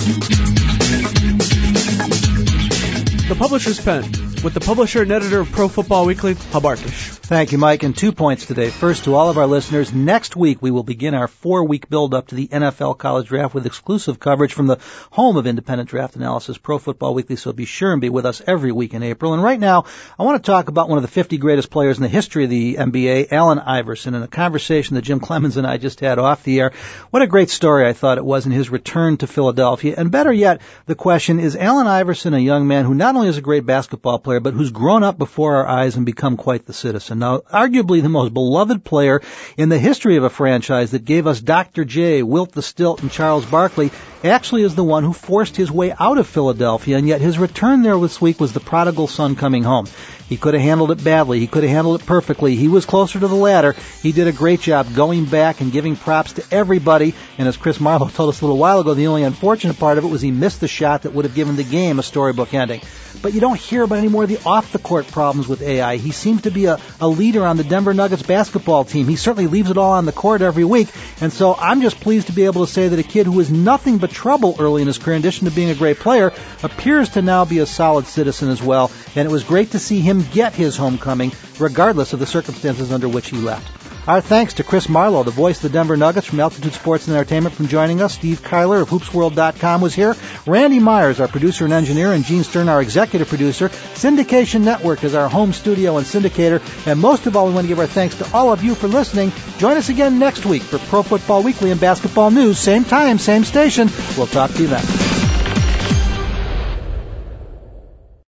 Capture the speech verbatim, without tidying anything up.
The Publisher's Pen, with the publisher and editor of Pro Football Weekly, Hub Arkush. Thank you, Mike. And two points today. First, to all of our listeners, next week we will begin our four-week build-up to the N F L College Draft with exclusive coverage from the home of independent draft analysis, Pro Football Weekly, so be sure and be with us every week in April. And right now, I want to talk about one of the fifty greatest players in the history of the N B A, Allen Iverson, in a conversation that Jim Clemens and I just had off the air. What a great story I thought it was in his return to Philadelphia. And better yet, the question, is Allen Iverson a young man who not only is a great basketball player, but who's grown up before our eyes and become quite the citizen? Now, arguably the most beloved player in the history of a franchise that gave us Doctor J, Wilt the Stilt, and Charles Barkley, actually is the one who forced his way out of Philadelphia, and yet his return there this week was the prodigal son coming home. He could have handled it badly. He could have handled it perfectly. He was closer to the latter. He did a great job going back and giving props to everybody. And as Chris Marlowe told us a little while ago, the only unfortunate part of it was he missed the shot that would have given the game a storybook ending. But you don't hear about any more of the off-the-court problems with A I. He seems to be a, a leader on the Denver Nuggets basketball team. He certainly leaves it all on the court every week. And so I'm just pleased to be able to say that a kid who was nothing but trouble early in his career, in addition to being a great player, appears to now be a solid citizen as well. And it was great to see him get his homecoming, regardless of the circumstances under which he left. Our thanks to Chris Marlowe, the voice of the Denver Nuggets from Altitude Sports and Entertainment, for joining us. Steve Kyler of hoops world dot com was here. Randy Myers, our producer and engineer, and Gene Stern, our executive producer. Syndication Network is our home studio and syndicator. And most of all, we want to give our thanks to all of you for listening. Join us again next week for Pro Football Weekly and basketball news. Same time, same station. We'll talk to you then.